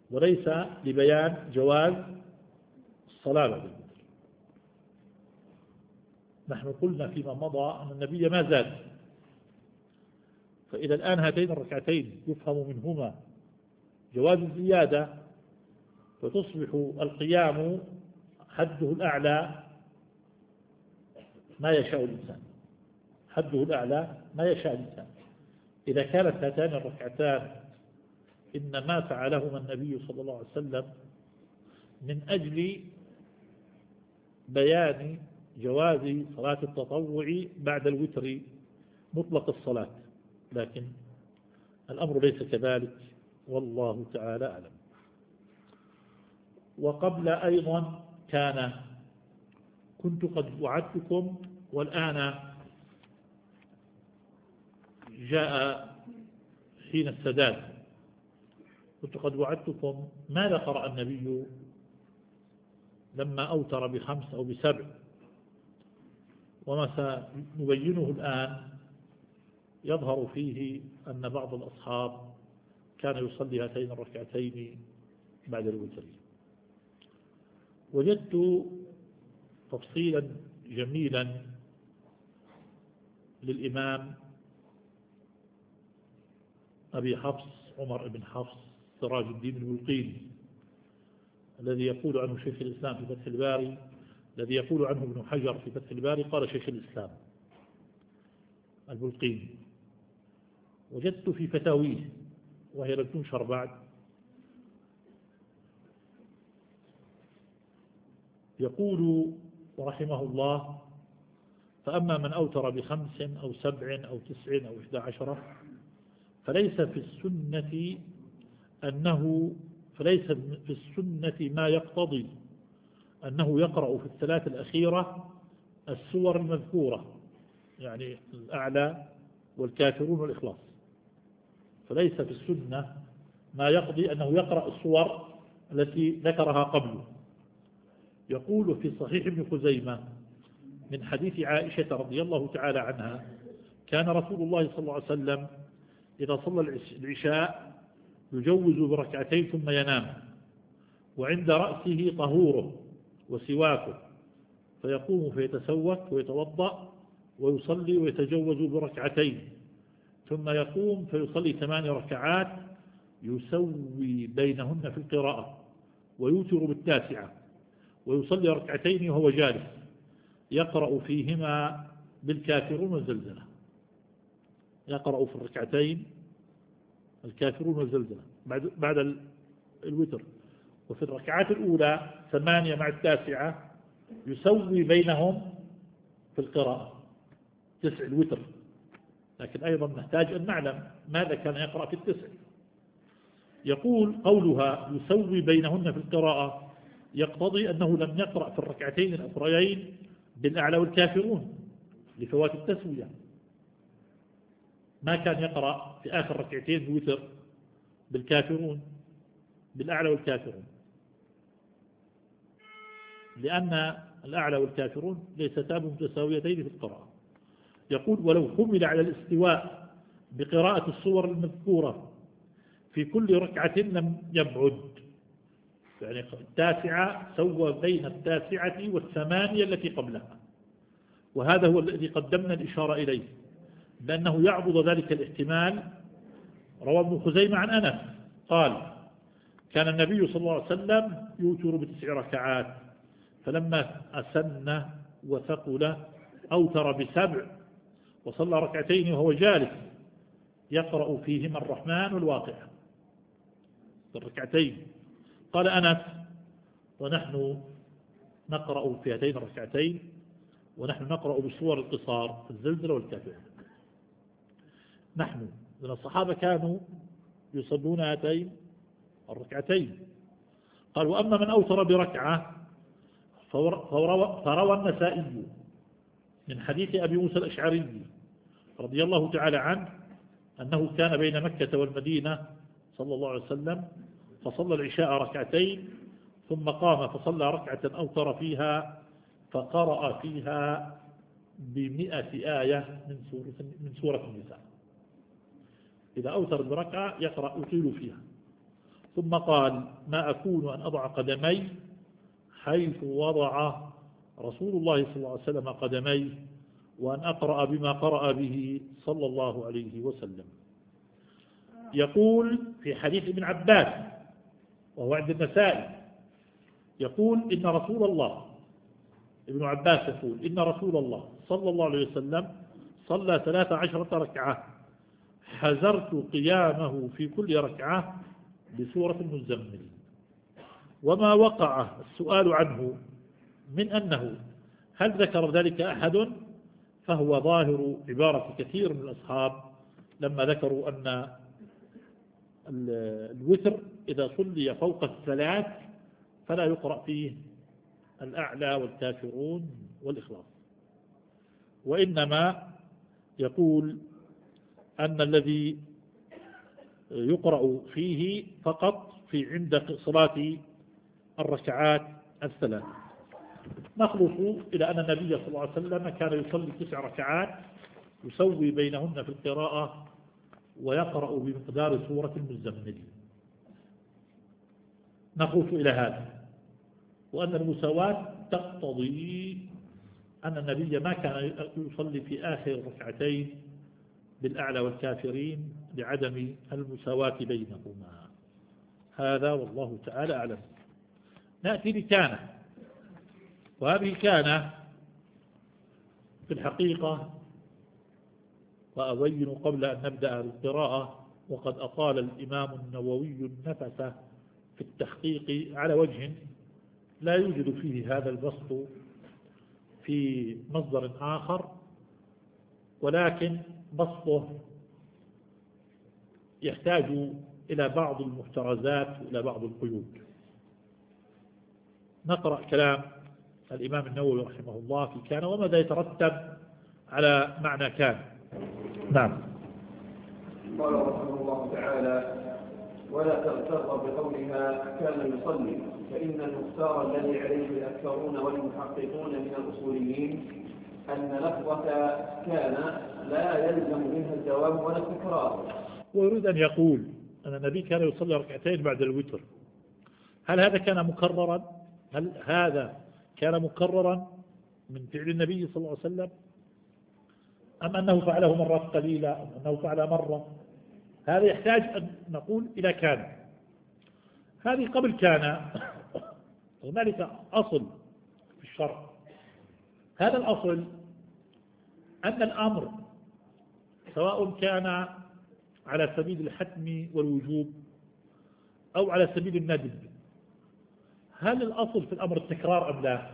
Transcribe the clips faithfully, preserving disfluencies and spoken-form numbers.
وليس لبيان جواز الصلاة بعد الوتر. نحن قلنا فيما مضى أن النبي ما زاد، فإذا الآن هاتين الركعتين يفهم منهما جواز الزيادة، فتصبح القيام حده الأعلى ما يشاء الإنسان، حده الأعلى ما يشاء الإنسان. إذا كانت هاتان الركعتان إنما فعلهما النبي صلى الله عليه وسلم من أجل بيان جواز صلاة التطوع بعد الوتر مطلق الصلاة، لكن الأمر ليس كذلك والله تعالى أعلم. وقبل أيضا كان كنت قد وعدتكم، والآن جاء حين السداد، كنت قد وعدتكم ماذا قرأ النبي لما أوتر بخمس أو بسبع، وما سنبينه الآن يظهر فيه أن بعض الأصحاب كان يصلي هاتين الركعتين بعد الوتر. وجدت تفصيلا جميلا للإمام أبي حفص عمر بن حفص سراج الدين البلقيني، الذي يقول عنه شيخ الإسلام في فتح الباري، الذي يقول عنه ابن حجر في فتح الباري قال شيخ الإسلام البلقيني. وجدت في فتاويه وهي لم تنشر بعد يقول رحمه الله: فأما من أوتر بخمس أو سبع أو تسع أو إحدى عشرة فليس في السنة أنه فليس في السنة ما يقتضي أنه يقرأ في الثلاث الأخيرة السور المذكورة، يعني الأعلى والكافرون والإخلاص. فليس في السنة ما يقضي أنه يقرأ السور التي ذكرها قبله. يقول في صحيح ابن خزيمة من حديث عائشة رضي الله تعالى عنها: كان رسول الله صلى الله عليه وسلم إذا صلى العشاء يجوز بركعتين ثم ينام، وعند رأسه طهوره وسواكه، فيقوم فيتسوك ويتوضأ ويصلي ويتجوز بركعتين، ثم يقوم فيصلي ثمان ركعات يسوي بينهن في القراءة، ويوتر بالتاسعة، ويصلي ركعتين وهو جالس يقرأ فيهما بالكافرون والزلزلة. يقرأ في الركعتين الكافرون والزلزلة بعد بعد الوتر، وفي الركعات الأولى ثمانية مع التاسعة يسوي بينهم في القراءة تسع الوتر. لكن أيضا نحتاج أن نعلم ماذا كان يقرأ في التسع. يقول قولها يسوي بينهن في القراءة يقتضي أنه لم يقرأ في الركعتين الأخريين بالأعلى والكافرون لفوات التسوية، ما كان يقرأ في آخر ركعتين الوتر بالكافرون بالأعلى والكافرون، لأن الأعلى والكافرون ليستا متساويتين في القراءة. يقول ولو حمل على الاستواء بقراءة الصور المذكورة في كل ركعة لم يبعد، يعني التاسعة سوى بين التاسعة والثمانية التي قبلها، وهذا هو الذي قدمنا الإشارة إليه، لأنه يعبد ذلك الاحتمال. روى ابن خزيمة عن أنس قال: كان النبي صلى الله عليه وسلم يوتر بتسع ركعات، فلما أسن وثقل أوتر بسبع، وصلى ركعتين وهو جالس يقرأ فيهما الرحمن والواقع في الركعتين. قال أنس: ونحن نقرأ في هاتين الركعتين ونحن نقرأ بصور القصار الزلزلة والكافر. نحن من الصحابة كانوا يصلون هاتين الركعتين. قال: وأما من أوتر بركعة فروى النسائي من حديث أبي موسى الأشعري رضي الله تعالى عنه أنه كان بين مكة والمدينة صلى الله عليه وسلم، فصلى العشاء ركعتين ثم قام فصلى ركعة أوتر فيها فقرأ فيها بمئة آية من سورة, من سورة النساء. إذا أوتر بركعة يقرأ يطيل فيها، ثم قال ما أكون أن أضع قدمي حيث وضع رسول الله صلى الله عليه وسلم قدميه، وأن أقرأ بما قرأ به صلى الله عليه وسلم. يقول في حديث ابن عباس وهو عند النسائي، يقول إن رسول الله، ابن عباس يقول إن رسول الله صلى الله عليه وسلم صلى ثلاث عشرة ركعة حذرت قيامه في كل ركعة بسورة المزمل. وما وقع السؤال عنه من أنه هل ذكر ذلك أحد، فهو ظاهر عبارة كثير من الأصحاب لما ذكروا أن الوتر إذا صلي فوق الثلاث فلا يقرأ فيه الأعلى والكافرون والإخلاص، وإنما يقول أن الذي يقرأ فيه فقط في عند صلاة الركعات الثلاث. نخلص إلى أن النبي صلى الله عليه وسلم كان يصلي تسع ركعات يسوي بينهن في القراءة ويقرأ بمقدار سورة المزمل. نخلص إلى هذا، وأن المساواة تقتضي أن النبي ما كان يصلي في آخر ركعتين بالأعلى والكافرين لعدم المساواة بينهما. هذا والله تعالى أعلم. نأتي لكان، وهذه كان في الحقيقة، وأبين قبل أن نبدأ بالقراءة وقد أطال الإمام النووي النفس في التحقيق على وجه لا يوجد فيه هذا البسط في مصدر آخر، ولكن بسطه يحتاج إلى بعض المحترزات وإلى بعض القيود. نقرأ كلام الإمام النووي رحمه الله في كان وماذا يترتب على معنى كان. نعم. قال رحمه الله تعالى: ولا تغتر بقولها كان يصلي، فإن المختار الذي عليه الأكثرون والمحققون من الأصوليين أن لفظة كان لا يلزم منها الدوام ولا التكرار. ويريد أن يقول أن النبي كان يصلي ركعتين بعد الوتر. هل هذا كان مكررا؟ هل هذا كان مكررا من فعل النبي صلى الله عليه وسلم، أم أنه فعله مرات قليلة، أم أنه فعل مرة؟ هذا يحتاج أن نقول إلى كان. هذه قبل كان هنالك أصل في الشرع. هذا الأصل أن الأمر سواء كان على سبيل الحتم والوجوب أو على سبيل الندب، هل الأصل في الأمر التكرار أم لا؟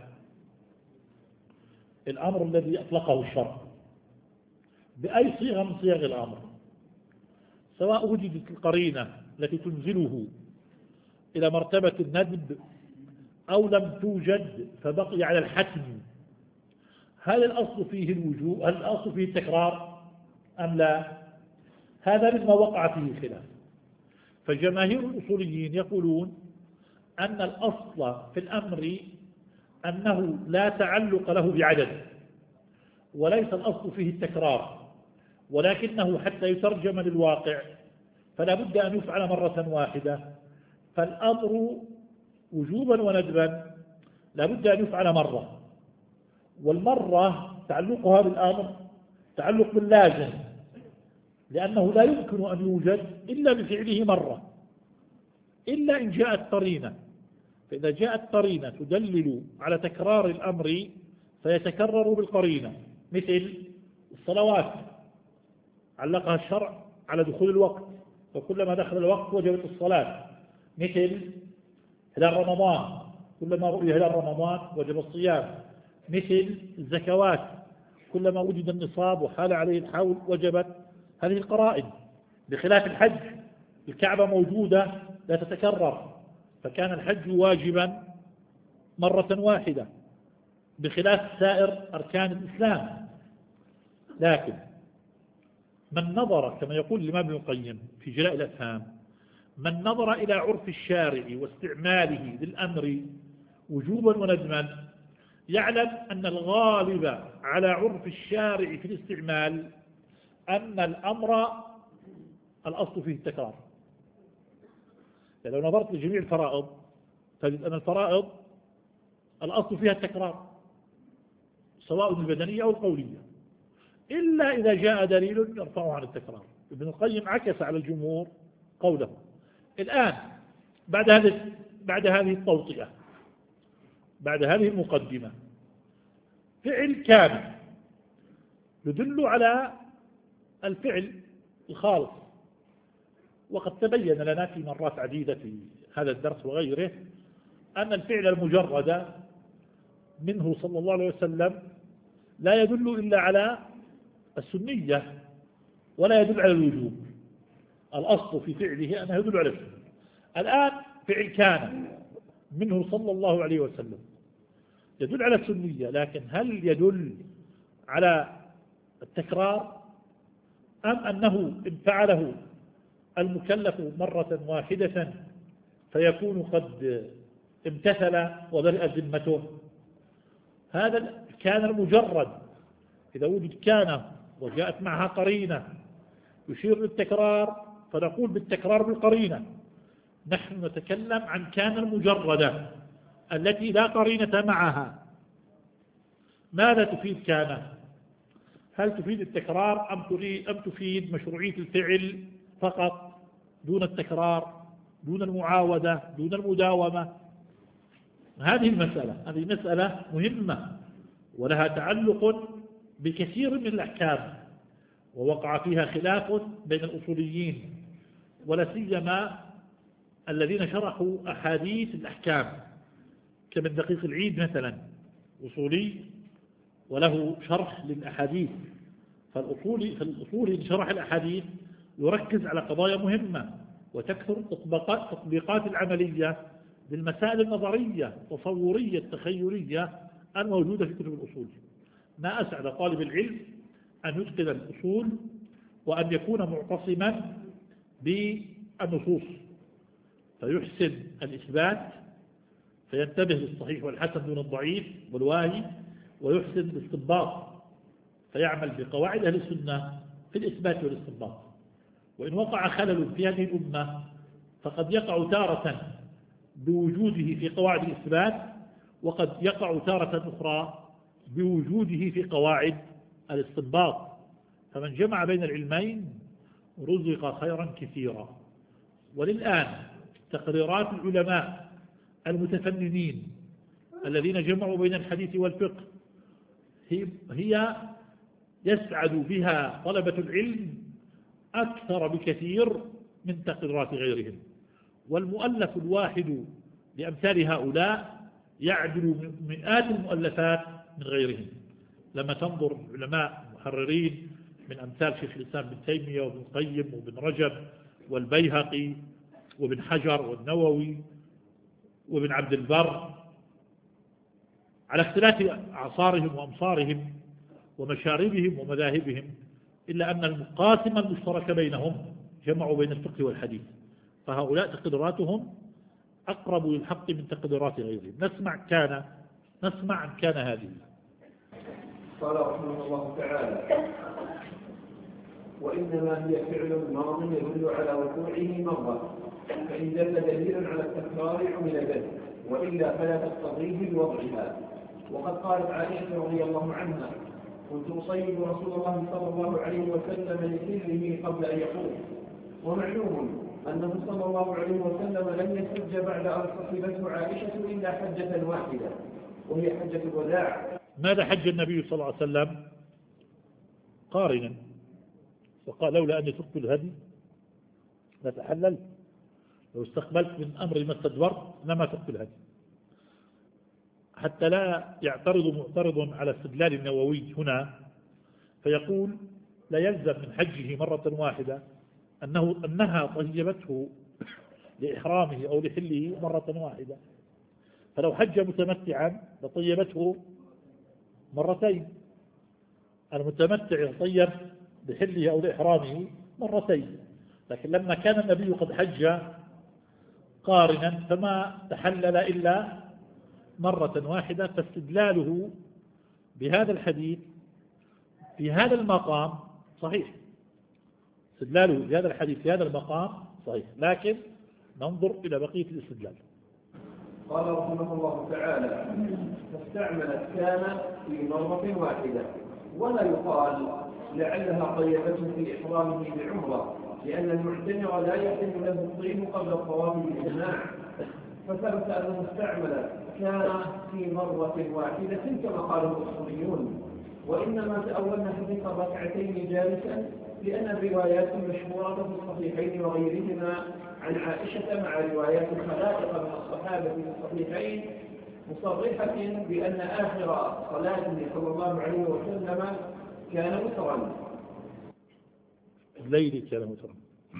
الأمر الذي أطلقه الشرع بأي صيغة من صيغ الأمر، سواء وجدت القرينة التي تنزله إلى مرتبة الندب أو لم توجد فبقي على الحتم، هل الأصل فيه الوجوب، هل الأصل فيه التكرار أم لا؟ هذا مما وقع فيه خلاف. فجماهير الأصوليين يقولون أن الأصل في الأمر أنه لا تعلق له بعدد، وليس الأصل فيه التكرار، ولكنه حتى يترجم للواقع فلا بد أن يفعل مرة واحدة. فالأمر وجوبا وندبا لا بد أن يفعل مرة، والمرة تعلقها بالأمر تعلق باللازم، لأنه لا يمكن أن يوجد إلا بفعله مرة، إلا إن جاءت قرينة. فإذا جاءت قرينة تدلل على تكرار الأمر فيتكرر بالقرينة، مثل الصلوات علقها الشرع على دخول الوقت، وكلما دخل الوقت وجبت الصلاة. مثل هلال رمضان، كلما رؤي هلال رمضان وجب الصيام. مثل الزكوات، كلما وجد النصاب وحال عليه الحول وجبت هذه القرائن. بخلاف الحج، الكعبة موجودة لا تتكرر، فكان الحج واجبا مرة واحدة، بخلاف سائر أركان الإسلام. لكن من نظر كما يقول الإمام ابن القيم في جلاء الأفهام، من نظر إلى عرف الشارع واستعماله للأمر وجوبا وندما يعلم أن الغالب على عرف الشارع في الاستعمال أن الأمر الأصل فيه التكرار. يعني لو نظرت لجميع الفرائض تجد أن الفرائض الأصل فيها التكرار سواء البدنية أو القولية، إلا إذا جاء دليل يرفعه عن التكرار. ابن القيم عكس على الجمهور قوله. الآن بعد هذه بعد هذه التوطئة، بعد هذه المقدمة، فعل كامل يدل على الفعل الخالص. وقد تبين لنا في مرات عديدة في هذا الدرس وغيره أن الفعل المجرد منه صلى الله عليه وسلم لا يدل إلا على السنية ولا يدل على الوجوب. الأصل في فعله أنه يدل على السنة. الآن فعل كان منه صلى الله عليه وسلم يدل على السنية، لكن هل يدل على التكرار أم أنه إن فعله المكلف مرة واحدة فيكون قد امتثل وبرئت ذمته؟ هذا كان المجرد إذا وجد كان وجاءت معها قرينة يشير للتكرار فنقول بالتكرار بالقرينة. نحن نتكلم عن كان المجردة التي لا قرينة معها. ماذا تفيد كان؟ هل تفيد التكرار أم تريد أم تفيد مشروعية الفعل فقط دون التكرار، دون المعاودة، دون المداومة؟ هذه المسألة هذه مسألة مهمة ولها تعلق بكثير من الأحكام، ووقع فيها خلاف بين الأصوليين ولا سيما الذين شرحوا أحاديث الأحكام كمن دقيق العيد مثلا أصولي وله شرح للأحاديث. فالأصولي في الأصول شرح الأحاديث يركز على قضايا مهمة وتكثر تطبيقات تطبيقات العملية للمسائل النظرية التصورية التخيلية الموجودة في كتب الأصول. ما أسعد طالب العلم أن يتقن الأصول وأن يكون معتصما بالنصوص فيحسن الإثبات فينتبه للصحيح والحسن دون الضعيف والواهي، ويحسن الاستنباط فيعمل بقواعد أهل السنة في الإثبات والاستنباط. وإن وقع خلل في هذه الأمة فقد يقع تارة بوجوده في قواعد الإثبات، وقد يقع تارة أخرى بوجوده في قواعد الاستنباط. فمن جمع بين العلمين رزق خيرا كثيرا. وللآن تقريرات العلماء المتفننين الذين جمعوا بين الحديث والفقه هي يسعد بها طلبة العلم أكثر بكثير من تقريرات غيرهم. والمؤلف الواحد لأمثال هؤلاء يعدل مئات المؤلفات من غيرهم. لما تنظر علماء محررين من أمثال شيخ الإسلام بن تيمية وابن القيم وابن رجب والبيهقي وابن حجر والنووي وابن عبد البر على اختلاف أعصارهم وأمصارهم ومشاربهم ومذاهبهم، إلا أن المقاسم المشترك بينهم جمعوا بين الفقه والحديث. فهؤلاء تقديراتهم أقرب للحق من تقديرات غيرهم. نسمع كان نسمع عن كان هذه. قال رحمه الله تعالى: وإنما هي فعل ماض يدل على وقوعه مرة، فإن دل دليل على التكرار عمل به، وإلا فلا تقتضيه بوضعها. وقد قالت عائشة رضي الله عنها: كنت أصيب رسول الله صلى الله عليه وسلم لسره قبل أن يقوم. ومعلوم أنه صلى الله عليه وسلم لم يحج بعد أن صحبته عائشة إلا حجة واحدة وهي حجة الوداع. ماذا حج النبي صلى الله عليه وسلم؟ قارنا، وقال: لولا أني تركت الهدي لتحللت، لو استقبلت من أمر ما استدبرت لما تركت الهدي. حتى لا يعترض معترض على استدلال النووي هنا فيقول: لا يلزم من حجه مرة واحدة أنه أنها طيبته لإحرامه أو لحله مرة واحدة. فلو حج متمتعا لطيبته مرتين. المتمتع يطيب لحله أو لإحرامه مرتين، لكن لما كان النبي قد حج قارنا فما تحلل إلا مرة واحدة. فاستدلاله بهذا الحديث في هذا المقام صحيح، استدلاله بهذا الحديث في هذا المقام صحيح، لكن ننظر إلى بقية الاستدلال. قال رحمه الله تعالى: فاستعملت كان في مرة واحدة، ولا يقال لعلها طيبته في إحرامه بعمرة، لأن المعتمر لا يحل له الطيب قبل الطواف بالجماع، فثبت أنه استعمل كان في مرة واحدة كما قاله الأصوليون. وإنما تأولنا حديث الركعتين جالسا، لأن الروايات المشهورة في الصحيحين وغيرهما عن عائشة مع روايات الخلائق من الصحابة في الصحيحين مصرحة بأن آخر صلاة صلى الله عليه وسلم كان وترا. الليل كان وترا،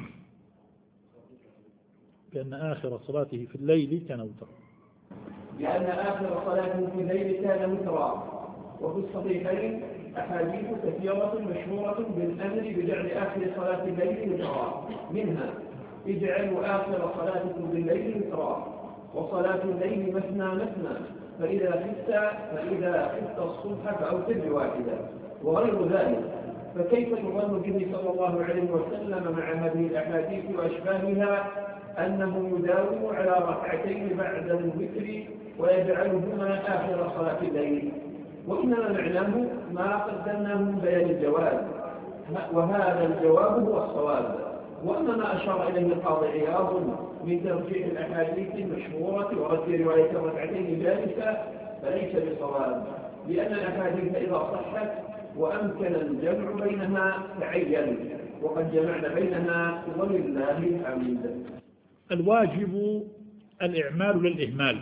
بأن آخر صلاته في الليل كان وترا، لأن آخر صلاته في الليل كان وترا. وفي الصحيحين أحاديث كثيرة مشهورة بالأمر بجعل آخر صلاة الليل وترا، منها: اجعلوا آخر صلاتكم بالليل وترا، وصلاة الليل مثنى مثنى، فإذا خفت فإذا خفت الصبح فأوتر واحدة، وغير ذلك. فكيف يظن به صلى الله عليه وسلم مع هذه الأحاديث وأشباهها أنه يداوم على ركعتين بعد الوتر ويجعلهما آخر صلاة الليل؟ وإنما معناه ما قدمناه من بيان الجواز، وهذا الجواب هو الصواب. وأما ما أشار إليه القاضي عياض من ترجيح الأحاديث المشهورة ورد رواية الركعتين جالسة فليس بصواب، لأن الأحاديث إذا صحت وأمكن الجمع بينها تعين، وقد جمعنا بينها ولله الحمد. الواجب الإعمال للإهمال.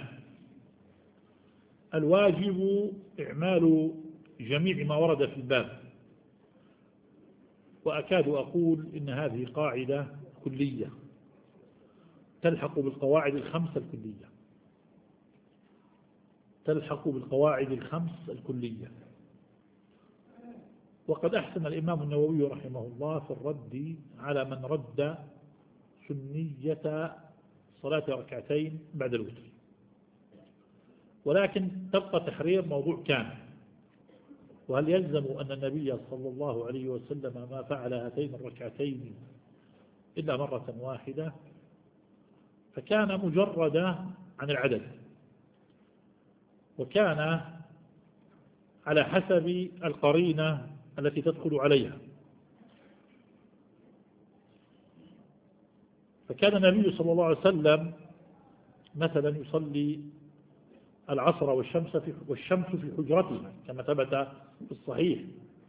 الواجب إعمال جميع ما ورد في الباب، وأكاد أقول إن هذه قاعدة كلية تلحق بالقواعد الخمس الكلية تلحق بالقواعد الخمس الكلية وقد أحسن الإمام النووي رحمه الله في الرد على من رد سنية صلاة ركعتين بعد الوتر. ولكن تبقى تحرير موضوع كان، وهل يلزم أن النبي صلى الله عليه وسلم ما فعل هاتين الركعتين إلا مرة واحدة؟ فكان مجردة عن العدد، وكان على حسب القرينة التي تدخل عليها. فكان النبي صلى الله عليه وسلم مثلا يصلي العصر والشمس في والشمس في حجرته كما ثبت في الصحيح،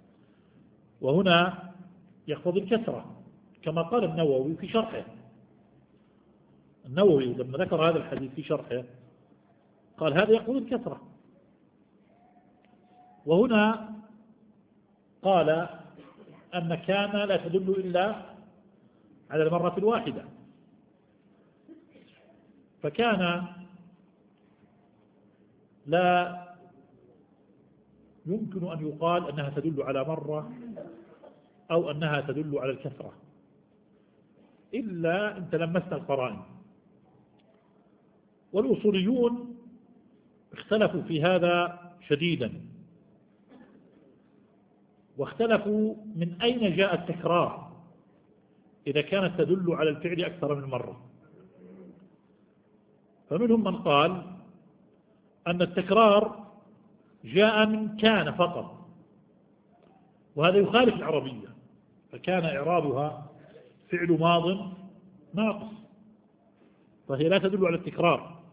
وهنا يقتضي الكثرة كما قال النووي في شرحه. النووي لما ذكر هذا الحديث في شرحه قال هذا يقتضي الكثرة، وهنا قال أن كان لا تدل إلا على المرة الواحدة، فكان لا يمكن أن يقال أنها تدل على مرة أو أنها تدل على الكثرة إلا أن تلمست القرائن. والأصوليون اختلفوا في هذا شديدا، واختلفوا من أين جاء التكرار إذا كانت تدل على الفعل أكثر من مرة. فمنهم من قال أن التكرار جاء من كان فقط، وهذا يخالف العربية، فكان إعرابها فعل ماض ناقص، فهي لا تدل على التكرار،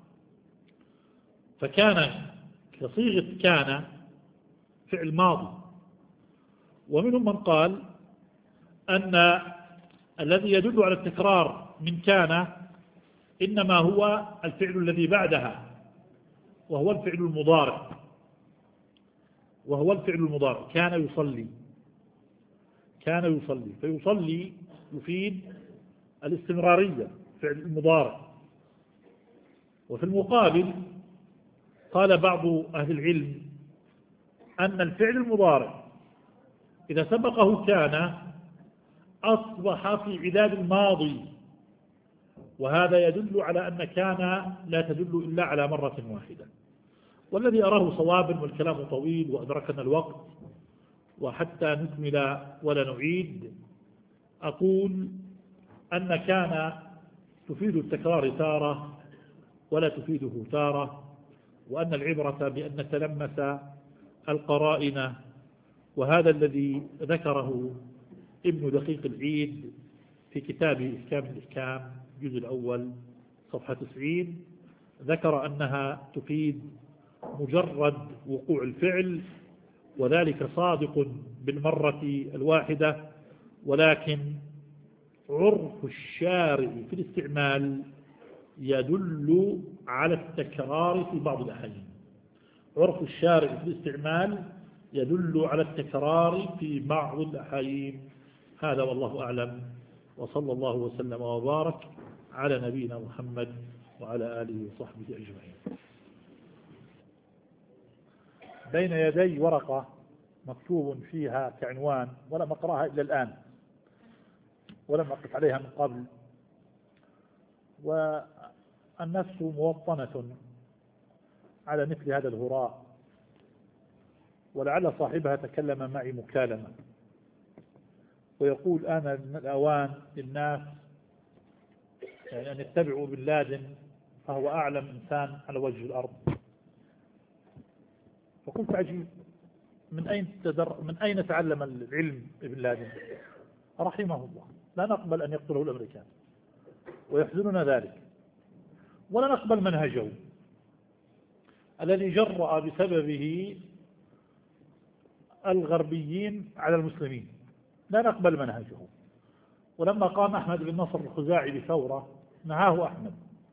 فكان كصيغة كان فعل ماضي. ومنهم من قال أن الذي يدل على التكرار من كان إنما هو الفعل الذي بعدها، وهو الفعل المضارع وهو الفعل المضارع كان يصلي كان يصلي فيصلي يفيد الاستمرارية فعل المضارع. وفي المقابل قال بعض أهل العلم أن الفعل المضارع إذا سبقه كان أصبح في عداد الماضي، وهذا يدل على أن كان لا تدل إلا على مرة واحدة. والذي أراه صوابا، والكلام طويل وأدركنا الوقت وحتى نكمل ولا نعيد، أقول أن كان تفيد التكرار تارة ولا تفيده تارة، وأن العبرة بأن نتلمس القرائن، وهذا الذي ذكره ابن دقيق العيد في كتابه إحكام الإحكام الجزء الأول صفحة تسعين، ذكر أنها تفيد مجرد وقوع الفعل، وذلك صادق بالمرة الواحدة، ولكن عرف الشارع في الاستعمال يدل على التكرار في بعض الأحيان. عرف الشارع في الاستعمال يدل على التكرار في بعض الأحيان. هذا والله أعلم، وصلى الله وسلم وبارك على نبينا محمد وعلى آله وصحبه أجمعين. بين يدي ورقة مكتوب فيها كعنوان، ولم أقرأها إلا الآن، ولم أقف عليها من قبل، والنفس موطنة على مثل هذا الهراء، ولعل صاحبها تكلم معي مكالمة ويقول أنا من الأوان للناس يعني أن يتبعوا بن لادن فهو أعلم إنسان على وجه الأرض. فقلت عجيب، من أين تدر من أين تعلم العلم ابن لادن رحمه الله؟ لا نقبل أن يقتله الأمريكان ويحزننا ذلك، ولا نقبل منهجه الذي جرأ بسببه الغربيين على المسلمين، لا نقبل منهجه. ولما قام أحمد بن نصر الخزاعي بثورة نهاه أحمد،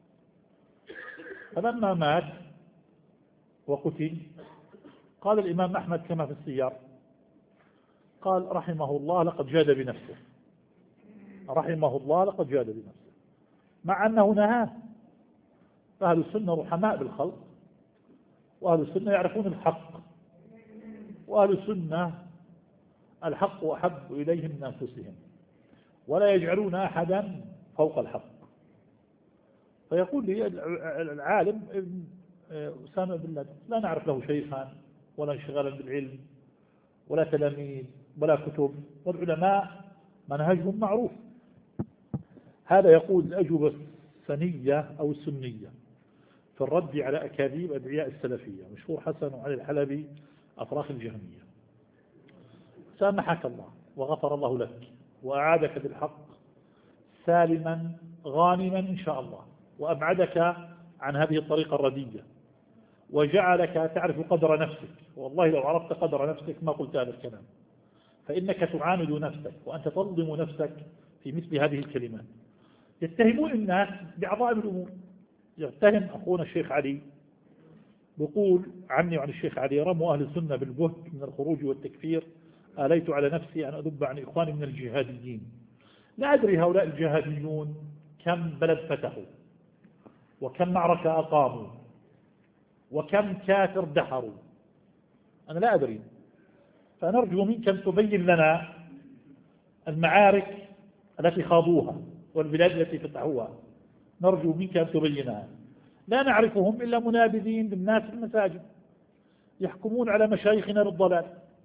فلما مات وقتل قال الإمام أحمد كما في السيار، قال رحمه الله لقد جاد بنفسه، رحمه الله لقد جاد بنفسه، مع أنه نهاه. فأهل السنة رحماء بالخلق، وأهل السنة يعرفون الحق، وأهل السنة الحق أحب إليهم من أنفسهم، ولا يجعلون أحدا فوق الحق. فيقول لي العالم أسامة بن لادن لا نعرف له شيخا ولا انشغالا بالعلم ولا تلاميذ ولا كتب، والعلماء منهجهم معروف. هذا يقول الأجوبة السنية أو السنية في الرد على أكاذيب أدعياء السلفية، مشهور حسن علي الحلبي أفراخ الجهمية. سامحك الله وغفر الله لك وأعادك بالحق سالما غانما إن شاء الله، وأبعدك عن هذه الطريقة الردية، وجعلك تعرف قدر نفسك. والله لو عرفت قدر نفسك ما قلت هذا الكلام، فإنك تعاند نفسك وأنت تظلم نفسك في مثل هذه الكلمات. يتهمون الناس بعظائم الأمور. يتهم أخونا الشيخ علي بقول عني وعن الشيخ علي رموا أهل السنة بالبهت من الخروج والتكفير، آليت على نفسي أن أذب عن إخواني من الجهاديين. لا أدري هؤلاء الجهاديون كم بلد فتحوا، وكم معركة أقاموا، وكم كافر دحروا، أنا لا أدري. فنرجو منك أن تبين لنا المعارك التي خاضوها والبلاد التي فتحوها، نرجو منك أن تبينها. لا نعرفهم إلا منابذين للناس في المساجد يحكمون على مشايخنا بالضلال،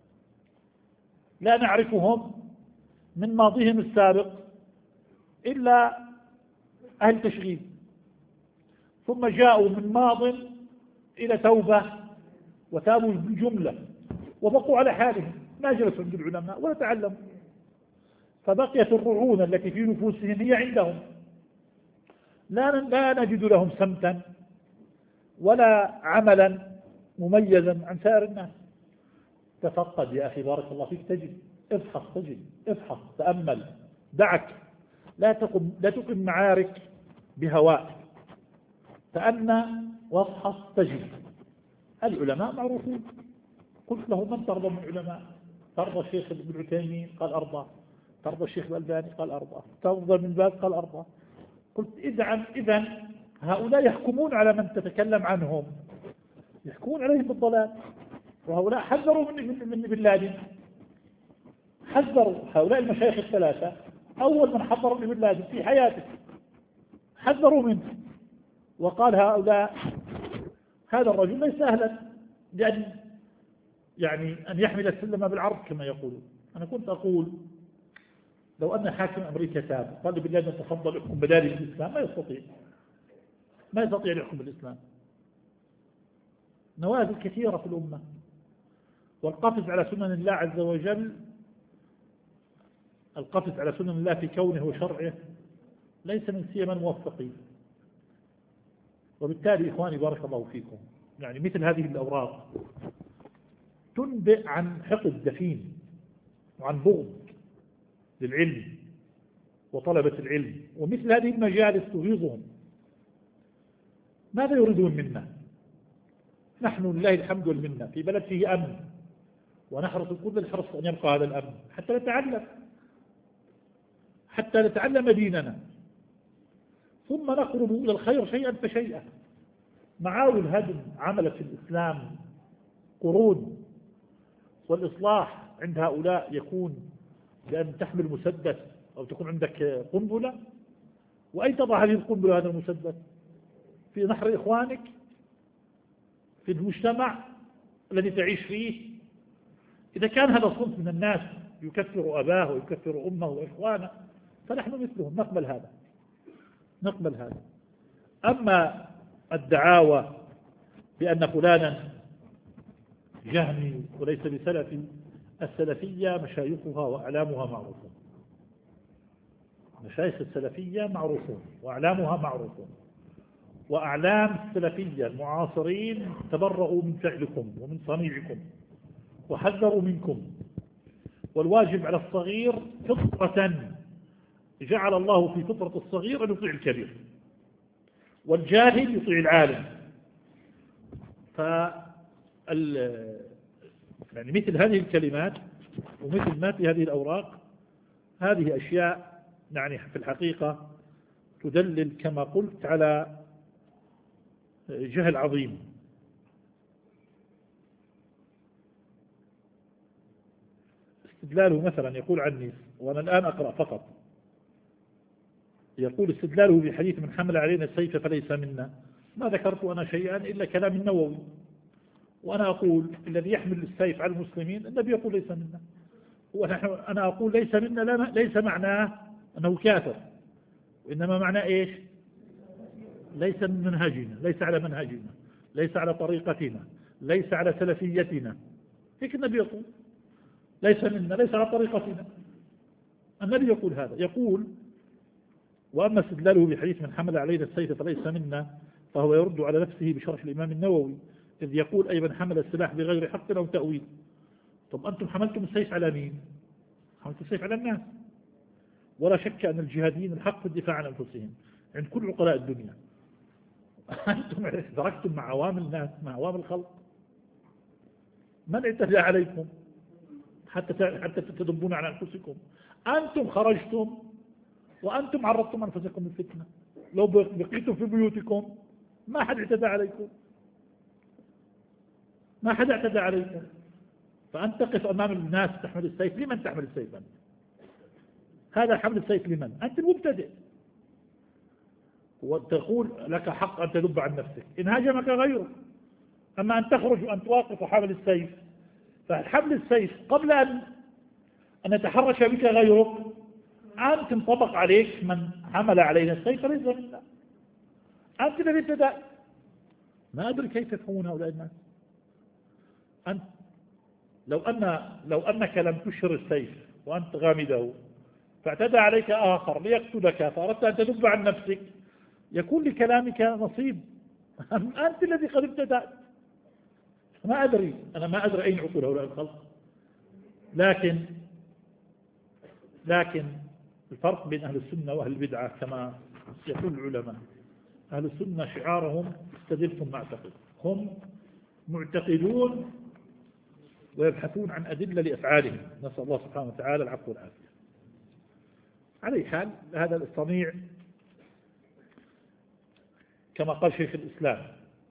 لا نعرفهم من ماضيهم السابق إلا أهل تشغيل، ثم جاءوا من ماض إلى توبة وتابوا بالجملة وبقوا على حالهم، ما جلسوا عند العلماء ولا تعلموا، فبقيت الرعونة التي في نفوسهم هي عندهم. لا لا نجد لهم سمتا ولا عملا مميزا عن سائر الناس. تفقد يا أخي بارك الله فيك، تجد، افحص تجد، افحص تأمل، دعك، لا تقم لا تقم معارك بهواء، تأنى وافحص تجد. العلماء معروفون. قلت له من ترضى من العلماء؟ ترضى الشيخ ابن عثيمين؟ قال أرضى. ترضى الشيخ الألباني؟ قال أرضى. ترضى من باز؟ قال أرضى. قلت إذن إذن هؤلاء يحكمون على من تتكلم عنهم، يحكمون عليهم بالضلال. وهؤلاء حذروا من من بن لادن، حذروا هؤلاء المشايخ الثلاثة، أول من حذروا من بن لادن في حياته حذروا منه، وقال هؤلاء هذا الرجل ليس أهلا لأن يعني أن يحمل السلم بالعرض كما يقولون. أنا كنت أقول لو أن حاكم أمريكا تاب قال بالله أن تفضل يحكم بدال الإسلام، ما يستطيع ما يستطيع أن يحكم الإسلام. نوازل كثيرة في الأمة، والقفز على سنن الله عز وجل، القفز على سنن الله في كونه وشرعه ليس من سيما الموفقين. وبالتالي إخواني بارك الله فيكم، يعني مثل هذه الأوراق تنبئ عن حقد دفين وعن بغض للعلم وطلبة العلم، ومثل هذه المجالس تغيظهم. ماذا يريدون منا؟ نحن لله الحمد والمنة في بلد فيه أمن، ونحرص كل الحرص أن يبقى هذا الأمن حتى نتعلم حتى نتعلم ديننا، ثم نقرب إلى الخير شيئا فشيئا. معاول هدم عملت في الإسلام قرون، والإصلاح عند هؤلاء يكون بأن تحمل مسدس أو تكون عندك قنبلة. وأين تضع هذه القنبلة هذا المسدس؟ في نحر إخوانك في المجتمع الذي تعيش فيه. إذا كان هذا الصنف من الناس يكفر أباه ويكفر أمه وإخوانه، فنحن مثلهم نقبل هذا نقبل هذا. أما الدعاوى بأن فلانا جهمي وليس بسلفي، السلفية مشايخها وأعلامها معروفون، مشايخ السلفية معروفون وأعلامها معروفون، وأعلام السلفية المعاصرين تبرؤوا من فعلكم ومن صنيعكم وحذروا منكم. والواجب على الصغير فطرة جعل الله في فطرة الصغير أن يطيع الكبير، والجاهل يطيع العالم. فال يعني مثل هذه الكلمات ومثل ما في هذه الأوراق، هذه أشياء يعني في الحقيقة تدلل كما قلت على جهل عظيم. استدلاله مثلا يقول عني، وأنا الآن أقرأ فقط، يقول استدلاله بحديث من حمل علينا السيف فليس منا. ما ذكرت أنا شيئا إلا كلام النووي، وأنا أقول الذي يحمل السيف على المسلمين النبي يقول ليس منا، وأنا أقول ليس منا ليس معناه أنه كافر، وإنما معناه إيش؟ ليس من منهجنا، ليس على منهجنا، ليس على طريقتنا، ليس على سلفيتنا. هيك النبي يقول ليس منا، ليس على طريقتنا. النبي يقول هذا. يقول وأما استدلاله بحديث من حمل علينا السيف فليس منا، فهو يرد على نفسه بشرح الإمام النووي إذ يقول أي من حمل السلاح بغير حق أو تأويل. طب أنتم حملتم السيف على مين؟ حملتم السيف على الناس. ولا شك أن الجهاديين الحق في الدفاع عن أنفسهم عند كل عقلاء الدنيا. أنتم اشتركتم مع عوام الناس، مع عوام الخلق. من اعتدى عليكم حتى حتى تتدبون على أنفسكم؟ أنتم خرجتم وأنتم عرضتم أنفسكم للفتنة. لو بقيتم في بيوتكم ما حد اعتدى عليكم، ما حد اعتدى عليكم. فأنت تقف أمام الناس تحمل السيف. لمن تحمل السيف أنت؟ هذا حمل السيف لمن؟ أنت المبتدئ، وتقول لك حق أن تذب عن نفسك إن هاجمك غيرك. أما أن تخرج وأن توقف حمل السيف، فحمل السيف قبل أن أن يتحرش بك غيرك أنت تنطبق عليك من حمل علينا السيف فليس منا. أنت الذي ابتدأت. ما أدري كيف يفهمون هؤلاء الناس. أنت لو أن لو أنك لم تشهر السيف وأنت غامده فاعتدى عليك آخر ليقتلك فأردت أن تذب عن نفسك، يكون لكلامك نصيب. أنت الذي قد ابتدأت. ما أدري أنا ما أدري أين عقول هؤلاء الخلق. لكن لكن الفرق بين أهل السنة وأهل البدعة كما يقول العلماء، أهل السنة شعارهم استدل ثم اعتقد. هم معتقدون ويبحثون عن أدلة لأفعالهم. نسأل الله سبحانه وتعالى العفو والعافية. على حال هذا الصنيع كما قال شيخ الإسلام،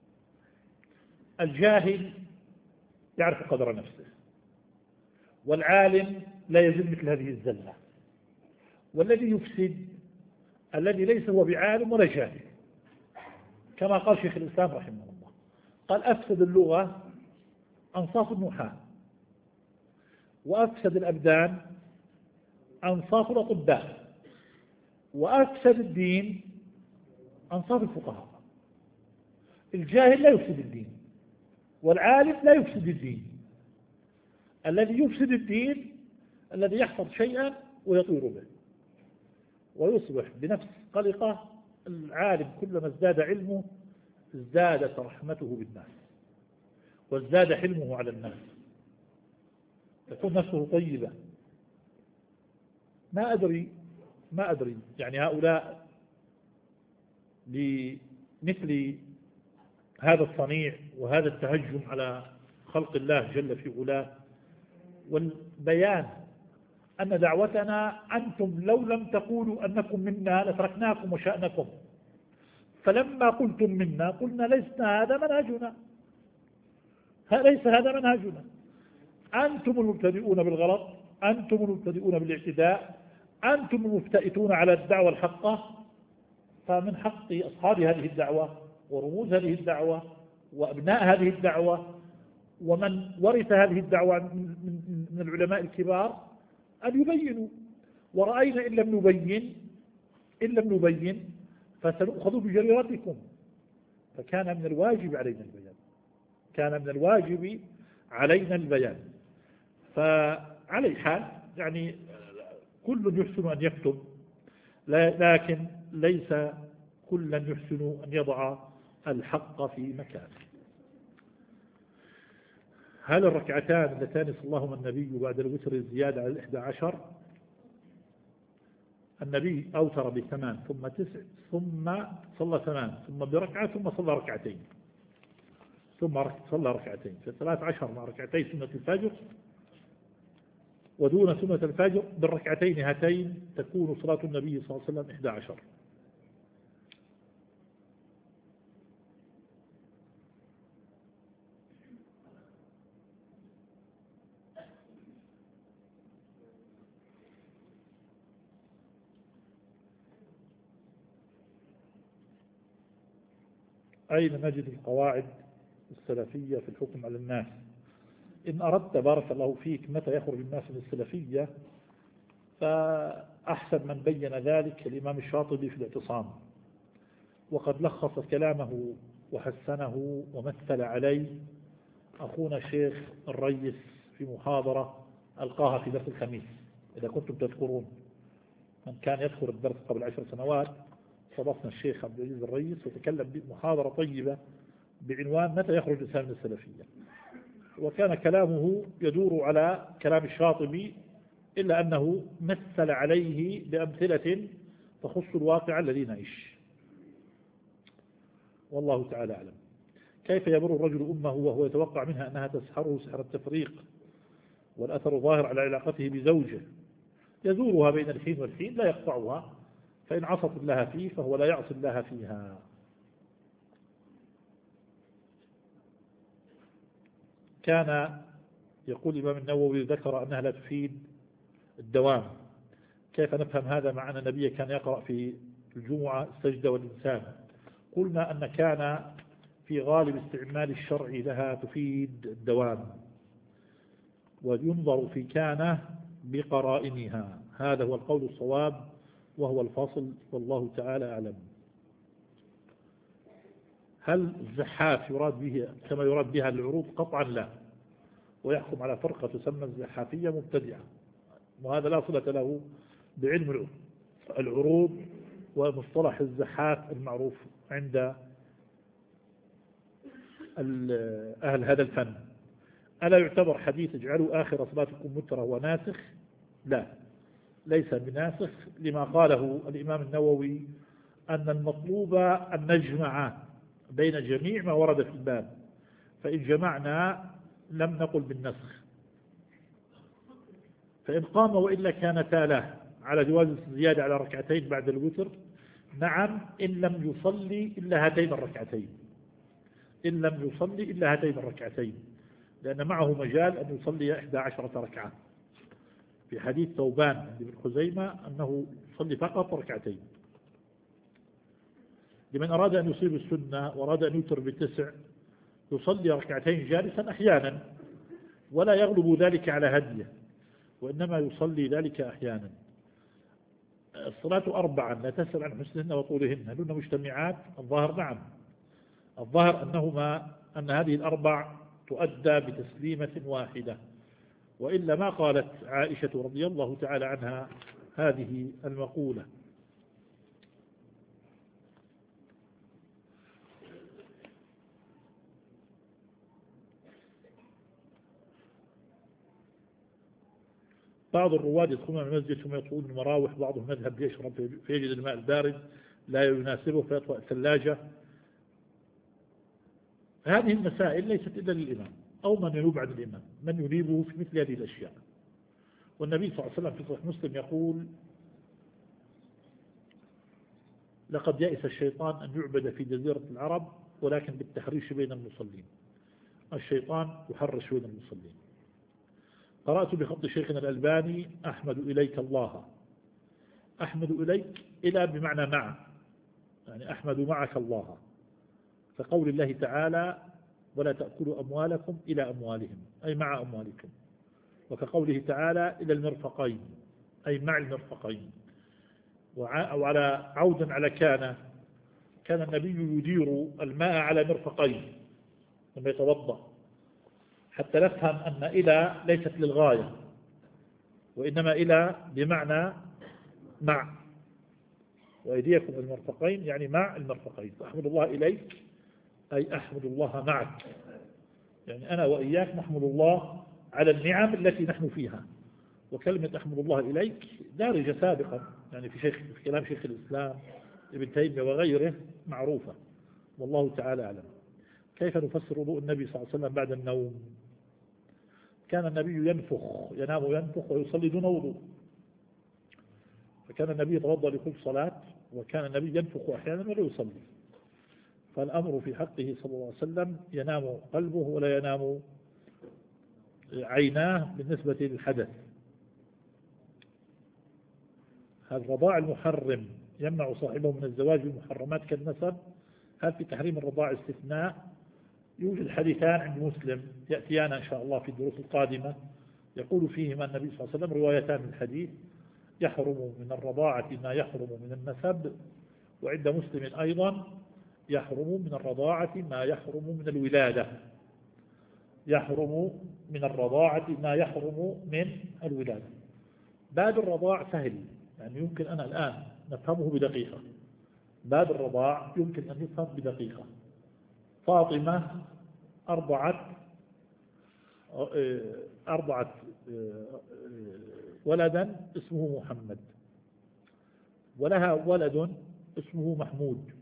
الجاهل يعرف قدر نفسه، والعالم لا يزل مثل هذه الزلة، والذي يفسد الذي ليس هو بعالم ولا جاهل، كما قال شيخ الإسلام رحمه الله، قال أفسد اللغة أنصاف النحاة، وأفسد الأبدان أنصاف الأطباء، وأفسد الدين أنصاف الفقهاء. الجاهل لا يفسد الدين، والعالم لا يفسد الدين. الذي يفسد الدين الذي يحفظ شيئا ويطير به ويصبح بنفس قلقة. العالم كلما ازداد علمه ازدادت رحمته بالناس وازداد حلمه على الناس، تكون نفسه طيبة. ما أدري ما أدري يعني هؤلاء لمثل هذا الصنيع وهذا التهجم على خلق الله جل في علاه، والبيان أن دعوتنا أنتم لو لم تقولوا أنكم منا لتركناكم وشأنكم، فلما قلتم منا قلنا لسنا هذا منهجنا، ليس هذا منهجنا. أنتم المبتدئون بالغلط، أنتم المبتدئون بالاعتداء، أنتم المفتئتون على الدعوة الحقة. فمن حق أصحاب هذه الدعوة ورموز هذه الدعوة وأبناء هذه الدعوة ومن ورث هذه الدعوة من العلماء الكبار أن يبينوا. ورأينا إن لم نبين إن لم نبين فسنؤخذ بجريرتكم. فكان من الواجب علينا البيان، كان من الواجب علينا البيان. فعلى حال يعني كل يحسن أن يكتب، لكن ليس كلا يحسن أن يضع الحق في مكانه. هل الركعتان اللتان صلاهما النبي بعد الوتر الزيادة على الإحدى عشر؟ النبي أوتر بثمان ثم تسع ثم صلى ثمان ثم بركعة ثم صلى ركعتين ثم صلى ركعتين في ثلاث عشر مع ركعتين سنة الفجر، ودون سنة الفجر بالركعتين هاتين تكون صلاة النبي صلى الله عليه وسلم إحدى عشر. أين نجد القواعد السلفية في الحكم على الناس؟ إن أردت بارك الله فيك متى يخرج الناس من السلفية، فأحسن من بين ذلك الإمام الشاطبي في الاعتصام، وقد لخص كلامه وحسنه ومثل عليه أخونا الشيخ الريس في محاضرة ألقاها في درس الخميس إذا كنتم تذكرون. من كان يذكر الدرس قبل عشر سنوات صدفنا الشيخ عبد العزيز الريس وتكلم بمحاضرة طيبة بعنوان متى يخرج الإنسان من السلفية، وكان كلامه يدور على كلام الشاطبي إلا أنه مثل عليه بأمثلة تخص الواقع الذي نعيش. والله تعالى أعلم. كيف يبر الرجل أمه وهو يتوقع منها أنها تسحره سحر التفريق والأثر ظاهر على علاقته بزوجه؟ يزورها بين الحين والحين لا يقطعها، فإن عصت الله فيه فهو لا يعصي الله فيها. كان يقول الإمام النووي ذكر أنها لا تفيد الدوام. كيف نفهم هذا مع أن النبي كان يقرأ في الجمعة السجدة والإنسان؟ قلنا أن كان في غالب استعمال الشرع لها تفيد الدوام، وينظر في كان بقرائنها. هذا هو القول الصواب وهو الفاصل، والله تعالى أعلم. هل الزحاف يراد به كما يراد بها العروض؟ قطعا لا، ويحكم على فرقة تسمى الزحافية مبتدعة، وهذا لا صلة له بعلم العروض ومصطلح الزحاف المعروف عند أهل هذا الفن. ألا يعتبر حديث اجعلوا آخر صلاتكم مترة وناسخ؟ لا، ليس بناسخ، لما قاله الإمام النووي أن المطلوب أن نجمع بين جميع ما ورد في الباب، فإن جمعنا لم نقل بالنسخ. فإن قام وإلا كان تاله على جواز الزيادة على ركعتين بعد الوتر، نعم، إن لم يصلي إلا هاتين الركعتين، إن لم يصلي إلا هاتين الركعتين، لأن معه مجال أن يصلي إحدى عشرة ركعة في حديث ثوبان عند ابن خزيمة أنه يصلي فقط ركعتين. لمن أراد أن يصيب السنة وأراد أن يوتر بتسع يصلي ركعتين جالسا أحيانا، ولا يغلب ذلك على هديه، وإنما يصلي ذلك أحيانا. الصلاة أربعا لا تسأل عن حسنهن وطولهن، هل هن مجتمعات؟ الظاهر نعم، الظاهر أنهما أن هذه الأربع تؤدى بتسليمة واحدة، وإلا ما قالت عائشة رضي الله تعالى عنها هذه المقولة. بعض الرواد يدخلون المسجد ثم يطلبون المراوح، بعضهم يذهب يشرب فيجد الماء البارد لا يناسبه فيطفئ الثلاجة. هذه المسائل ليست إلا للإمام أو من ينوب عن الإمام، من ينيبه في مثل هذه الأشياء. والنبي صلى الله عليه وسلم في صحيح مسلم يقول: لقد يئس الشيطان أن يعبد في جزيرة العرب ولكن بالتحريش بين المصلين. الشيطان يحرش بين المصلين. قرأت بخط شيخنا الألباني: أحمد إليك الله. أحمد إليك إلى بمعنى مع، يعني أحمد معك الله، كقول الله تعالى: ولا تأكلوا أموالكم إلى أموالهم، أي مع أموالكم. وكقوله تعالى: إلى المرفقين، أي مع المرفقين. أو على عودا على كان كان النبي يدير الماء على مرفقين لما يتوضأ، حتى نفهم أن إلى ليست للغاية، وإنما إلى بمعنى مع، وأيديكم المرفقين يعني مع المرفقين. فأحمد الله إليك أي أحمد الله معك، يعني أنا وإياك نحمد الله على النعم التي نحن فيها. وكلمة أحمد الله إليك دارجة سابقا، يعني في, شيخ في كلام شيخ الإسلام ابن تيمية وغيره معروفة، والله تعالى أعلم. كيف نفسر وضوء النبي صلى الله عليه وسلم بعد النوم؟ كان النبي ينفخ، ينام ينفخ ويصلي دون وضوء، فكان النبي يتوضأ لكل صلاة، وكان النبي ينفخ أحيانا ولا يصلي. فالأمر في حقه صلى الله عليه وسلم ينام قلبه ولا ينام عيناه بالنسبة للحدث. هذا الرضاع المحرم يمنع صاحبه من الزواج بالمحرمات كالنسب. هل في تحريم الرضاع استثناء؟ يوجد حديثان عند مسلم يأتيانا إن شاء الله في الدروس القادمة، يقول فيهما النبي صلى الله عليه وسلم روايتان من الحديث: يحرم من الرضاعة ما يحرم من النسب، وعند مسلم أيضا يحرم من الرضاعة ما يحرم من الولادة. يحرم من الرضاعة ما يحرم من الولادة. بعد الرضاع سهل، يعني يمكن أنا الآن نفهمه بدقيقة. بعد الرضاع يمكن أن يفهم بدقيقة. فاطمة أرضعت أرضعت ولدا اسمه محمد، ولها ولد اسمه محمود.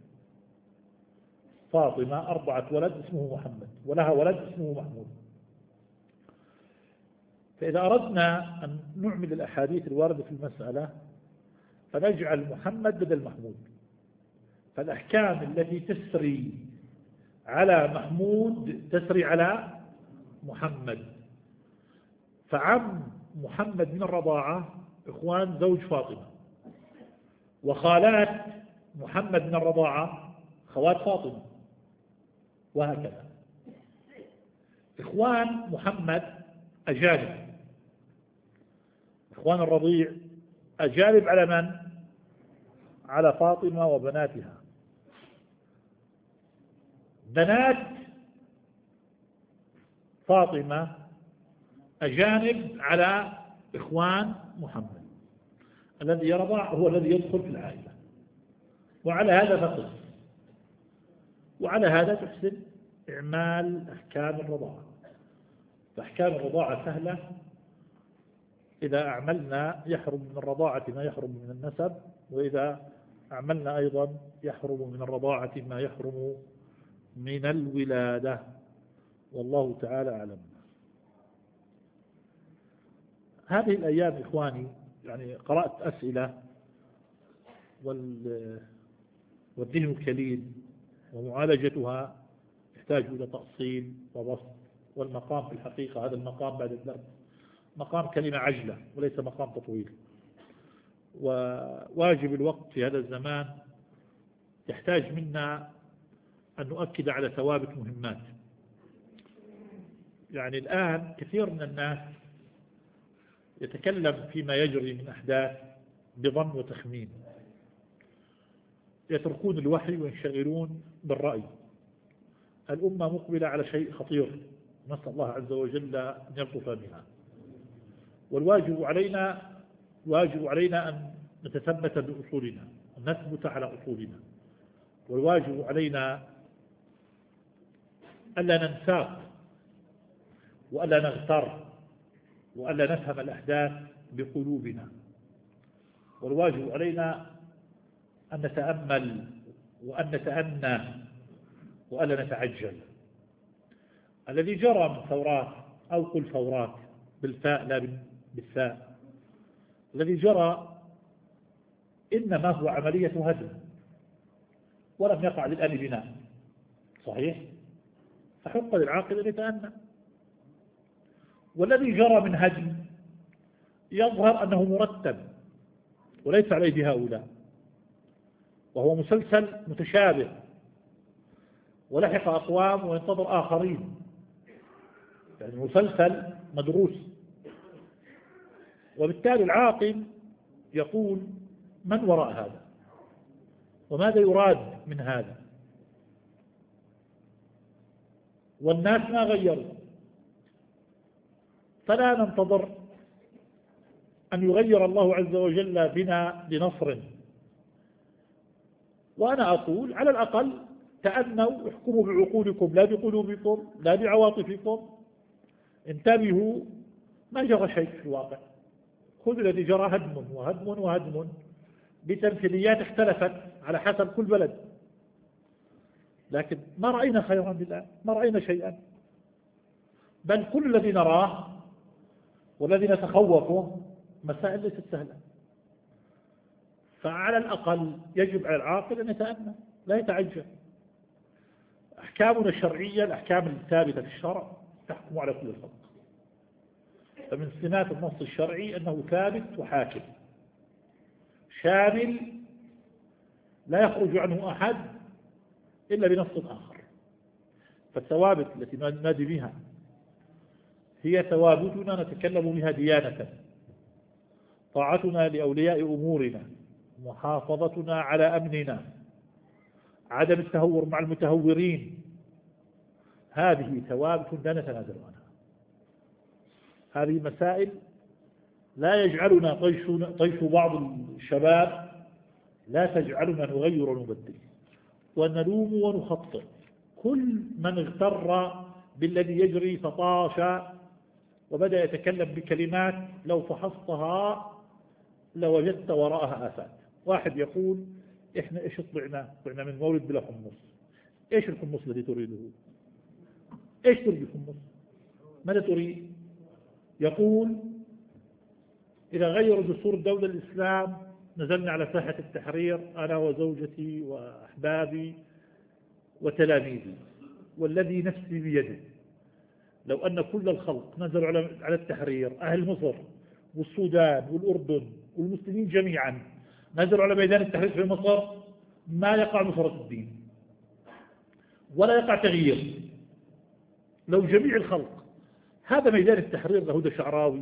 فاطمة أرضعت ولد اسمه محمد ولها ولد اسمه محمود. فإذا أردنا أن نعمل الأحاديث الواردة في المسألة فنجعل محمد بدل محمود، فالأحكام التي تسري على محمود تسري على محمد. فعم محمد من الرضاعة إخوان زوج فاطمة، وخالات محمد من الرضاعة خوات فاطمة، وهكذا. إخوان محمد أجانب، إخوان الرضيع أجانب على من؟ على فاطمة وبناتها. بنات فاطمة أجانب على إخوان محمد. الذي يرضع هو الذي يدخل في العائلة، وعلى هذا فقس، وعلى هذا تحسن إعمال أحكام الرضاعة. فأحكام الرضاعة سهلة، إذا أعملنا يحرم من الرضاعة ما يحرم من النسب، وإذا أعملنا أيضا يحرم من الرضاعة ما يحرم من الولادة، والله تعالى أعلم. هذه الأيام إخواني يعني قرأت أسئلة والذهن كليل، ومعالجتها يحتاج إلى تأصيل وبسط. والمقام في الحقيقة هذا المقام بعد الدرس مقام كلمة عجلة وليس مقام تطويل، وواجب الوقت في هذا الزمان يحتاج منا أن نؤكد على ثوابت مهمات. يعني الآن كثير من الناس يتكلم فيما يجري من أحداث بظن وتخمين، يتركون الوحي وينشغلون بالرأي. الأمة مقبلة على شيء خطير، نسأل الله عز وجل أن يلطف بها. والواجب علينا واجب علينا أن نتثبت بأصولنا، أن نثبت على أصولنا. والواجب علينا ألا ننساق وألا نغتر وألا نفهم الأحداث بقلوبنا. والواجب علينا أن نتأمل وأن نتأنى وألا نتعجل. الذي جرى من ثورات، أو قل ثورات بالفاء لا بالثاء، الذي جرى إنما هو عملية هدم، ولم يقع للآن بناء، صحيح؟ فحق للعاقل أن يتأنى. والذي جرى من هدم يظهر أنه مرتب وليس عليه هؤلاء، وهو مسلسل متشابه، ولحق أقوام وينتظر آخرين، يعني مسلسل مدروس. وبالتالي العاقل يقول من وراء هذا وماذا يراد من هذا؟ والناس ما غيروا، فلا ننتظر أن يغير الله عز وجل بنا بنصر. وأنا أقول على الأقل تأنوا، احكموا بعقولكم لا بقلوبكم لا بعواطفكم، انتبهوا، ما جرى شيء في الواقع. خذ الذي جرى هدم وهدم وهدم بتمثيليات اختلفت على حسب كل بلد، لكن ما رأينا خيرا بالآن، ما رأينا شيئا. بل كل الذي نراه والذي نتخوفه مسائل ليست سهلة. فعلى الأقل يجب على العاقل أن يتأنى لا يتعجل. أحكامنا الشرعية، الأحكام الثابتة في الشرع تحكم على كل الخلق. فمن سمات النص الشرعي أنه ثابت وحاكم شامل لا يخرج عنه أحد إلا بنص آخر. فالثوابت التي ننادي بها هي ثوابتنا نتكلم بها ديانة، طاعتنا لأولياء أمورنا، محافظتنا على أمننا، عدم التهور مع المتهورين. هذه ثوابت لا نتنازل عنها. هذه مسائل لا يجعلنا طيش, طيش بعض الشباب، لا تجعلنا نغير ونبدل ونلوم ونخطئ. كل من اغتر بالذي يجري فطاش وبدأ يتكلم بكلمات لو فحصتها لوجدت وراءها آفات. واحد يقول إحنا إيش طلعنا؟ طلعنا من مولد بلا حمص. إيش الحمص الذي تريده؟ إيش تريد الحمص؟ ماذا تريد؟ يقول إذا غيروا دستور الدولة الإسلام نزلنا على ساحة التحرير أنا وزوجتي وأحبابي وتلاميذي، والذي نفسي بيده لو أن كل الخلق نزلوا على التحرير، أهل مصر والسودان والأردن والمسلمين جميعا نزلوا على ميدان التحرير في مصر، ما يقع نصرة الدين ولا يقع تغيير. لو جميع الخلق، هذا ميدان التحرير لهدى شعراوي،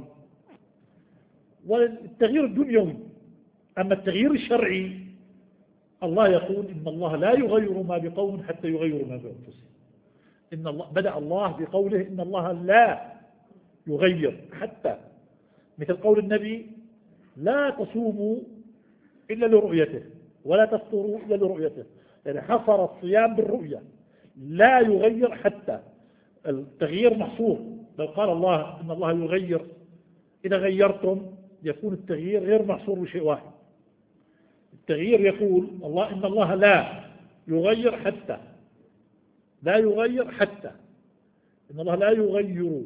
والتغيير الدنيوي. أما التغيير الشرعي الله يقول إن الله لا يغير ما بقوم حتى يغيروا ما بأنفسهم. إن الله بدأ الله بقوله إن الله لا يغير حتى، مثل قول النبي لا تصوموا إلا لرؤيته ولا تفطروا إلا لرؤيته، يعني حصر الصيام بالرؤية. لا يغير حتى، التغيير محصور. لو قال الله إن الله يغير، إذا غيرتم يكون التغيير غير محصور بشيء واحد. التغيير يقول الله إن الله لا يغير حتى، لا يغير حتى، إن الله لا يغير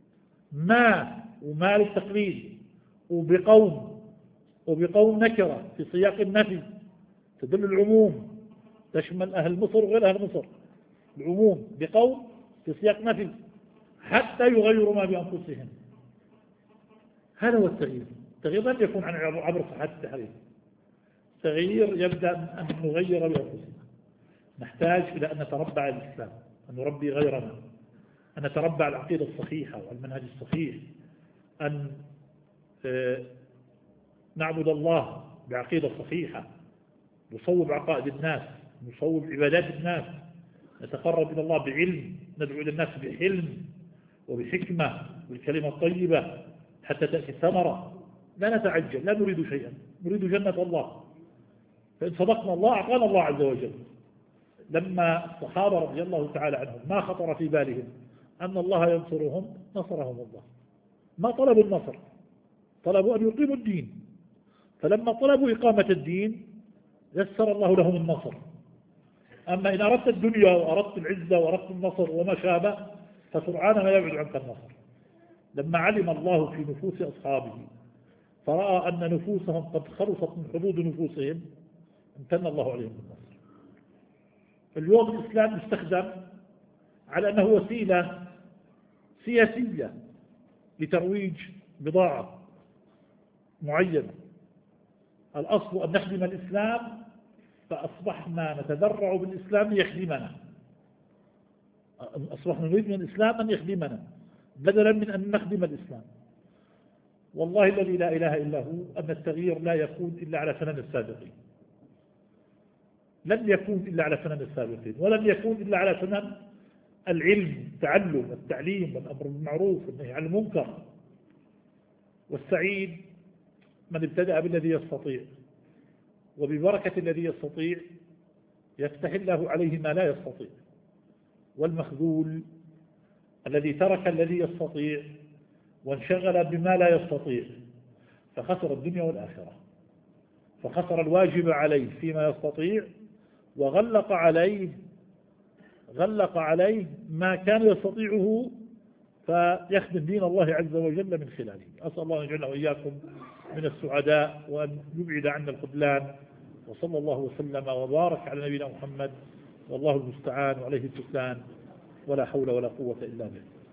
ما وما للتقليد، وبقوم وبقوم نكرة في سياق النفي تدل العموم، تشمل أهل مصر وغير أهل مصر. العموم بقوم في سياق نفي حتى يغيروا ما بأنفسهم. هذا هو التغيير. التغيير لن يكون عن عبر صحة التحرير. التغيير يبدأ أن نغير بأنفسنا. نحتاج إلى أن نتربع الإسلام، أن نربي غيرنا، أن نتربع العقيدة الصحيحة والمنهج الصحيح، أن نعبد الله بعقيدة صحيحة، نصوب عقائد الناس، نصوب عبادات الناس، نتقرب إلى الله بعلم، ندعو إلى الناس بحلم وبحكمة بالكلمة الطيبة حتى تأتي الثمرة. لا نتعجل، لا نريد شيئا، نريد جنة الله. فإن صدقنا الله أعطانا الله عز وجل. لما الصحابة رضي الله تعالى عنهم ما خطر في بالهم أن الله ينصرهم، نصرهم الله. ما طلبوا النصر، طلبوا أن يقيموا الدين. فلما طلبوا إقامة الدين يسر الله لهم النصر. أما إن أردت الدنيا وأردت العزة وأردت النصر وما شابه فسرعان ما يبعد عنك النصر. لما علم الله في نفوس أصحابه فرأى أن نفوسهم قد خلصت من حدود نفوسهم امتن الله عليهم بالنصر. اليوم الإسلام يستخدم على أنه وسيلة سياسية لترويج بضاعة معينة. الأصل أن نخدم الإسلام، فأصبحنا نتذرع بالإسلام ليخدمنا، أصبحنا نريد من الإسلام أن يخدمنا بدلا من أن نخدم الإسلام. والله الذي لا إله إلا هو أن التغيير لا يكون إلا على سنن السابقين، لن يكون إلا على سنن السابقين، ولن يكون إلا على سنن العلم، التعلم، التعليم، والأمر بالمعروف والنهي عن المنكر. والسعيد من ابتدأ بالذي يستطيع، وببركة الذي يستطيع يفتح الله عليه ما لا يستطيع. والمخذول الذي ترك الذي يستطيع وانشغل بما لا يستطيع فخسر الدنيا والآخرة، فخسر الواجب عليه فيما يستطيع، وغلق عليه غلق عليه ما كان يستطيعه فيخدم دين الله عز وجل من خلاله. أسأل الله أن يجعلنا وإياكم من السعداء وأن يبعد عنا الخذلان. وصلى الله وسلم وبارك على نبينا محمد، والله المستعان وعليه التكلان، ولا حول ولا قوة إلا به.